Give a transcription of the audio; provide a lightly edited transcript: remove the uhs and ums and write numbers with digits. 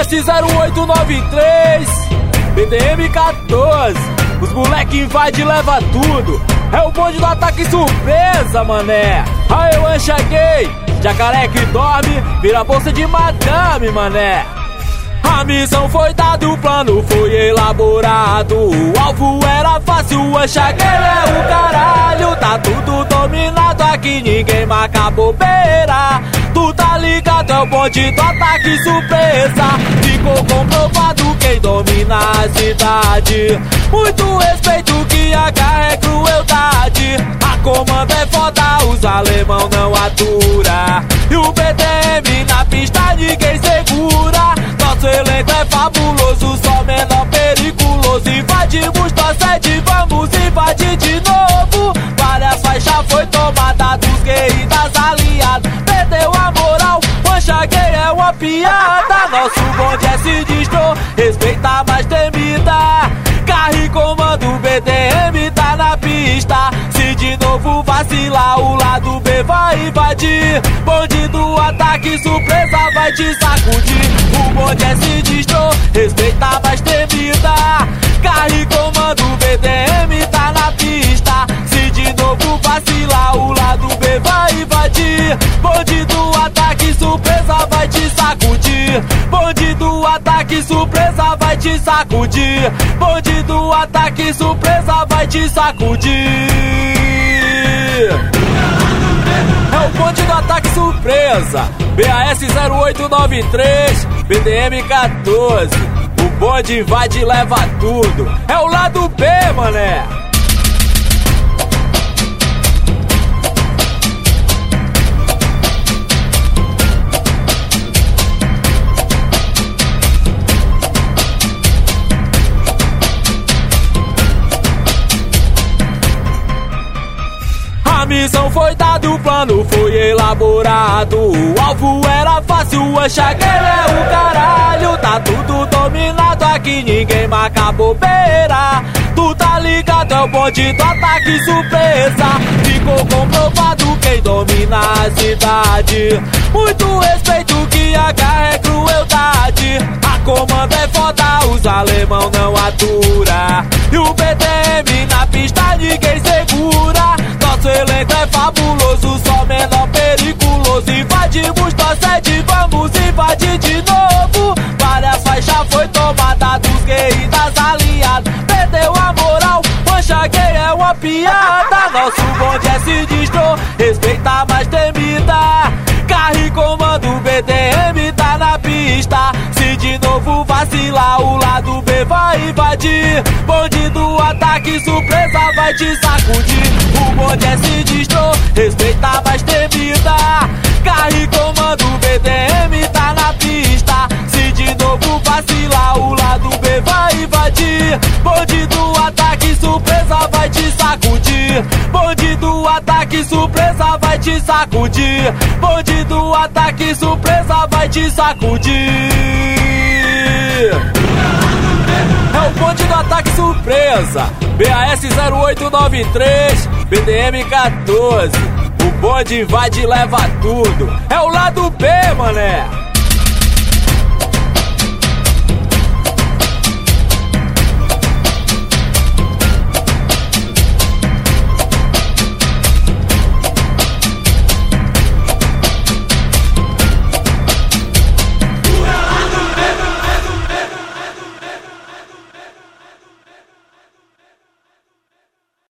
BAS 0893, BDM 14. Os moleque invade e leva tudo. É o bonde do ataque surpresa, mané. Aí eu enxerguei, jacaré que dorme, vira bolsa de madame, mané. A missão foi dada, o plano foi elaborado. O alvo era fácil, o enxerguei é o caralho. Tá tudo dominado aqui, ninguém marca bobeira. Tu tá ligado, é o bonde do ataque surpresa. Ficou comprovado quem domina a cidade. Muito respeito que a guerra é crueldade. A comanda é foda, os alemão não atura. E o BDM na pista ninguém segura. Nosso elenco é fabuloso, só menor periculoso. Invadimos tua sede, vamos invadir de novo. Várias faixas foi tomada dos gays e das aliadas. Perdeu a moral, mancha gay é uma piada. Nosso bonde é sinistro, respeita mais temida. Carro e comando, BDM tá na pista. Se de novo vacilar, o lado B vai invadir. Bonde do ataque surpresa vai te sacudir. O bonde é sinistro, respeita mais temida. Carro e comando, BDM tá na pista. Se de novo vacilar, o lado B vai invadir. Bonde do ataque surpresa vai te sacudir. Bonde do ataque surpresa vai te sacudir. Bonde do ataque surpresa vai te sacudir. É o bonde do ataque surpresa, BAS 0893, BDM 14. O bonde invade e leva tudo. É o lado B, mané. A missão foi dada, o plano foi elaborado. O alvo era fácil, o enxerguei é o caralho. Tá tudo dominado aqui, ninguém marca bobeira. Tu tá ligado, é o bonde do ataque surpresa. Ficou comprovado quem domina a cidade. Muito respeito que a guerra é crueldade. A comanda é foda, os alemão não atura. E o BDM na pista ninguém segura. Nosso elenco é fabuloso, só menor periculoso. Invadimos tua sede, vamos invadir de novo. Várias faixas foi tomada dos gays e das aliadas. Perdeu a moral, mancha gay é uma piada. Nosso bonde é sinistro, respeita mais temida. Carro e comando, BDM tá na pista. Se de novo vacilar, o lado B vai invadir. Bonde do ataque surpresa vai te sacudir. O bonde é sinistro, respeita mais temida. Carro e comando, BDM tá na pista. Se de novo vacilar, o lado B vai invadir. Bonde do ataque surpresa vai te sacudir. Bonde do ataque surpresa vai te sacudir. Bonde do ataque surpresa vai te sacudir. É o bonde do ataque surpresa, BAS 0893, BDM 14. O bonde invade e leva tudo. É o lado B, mané.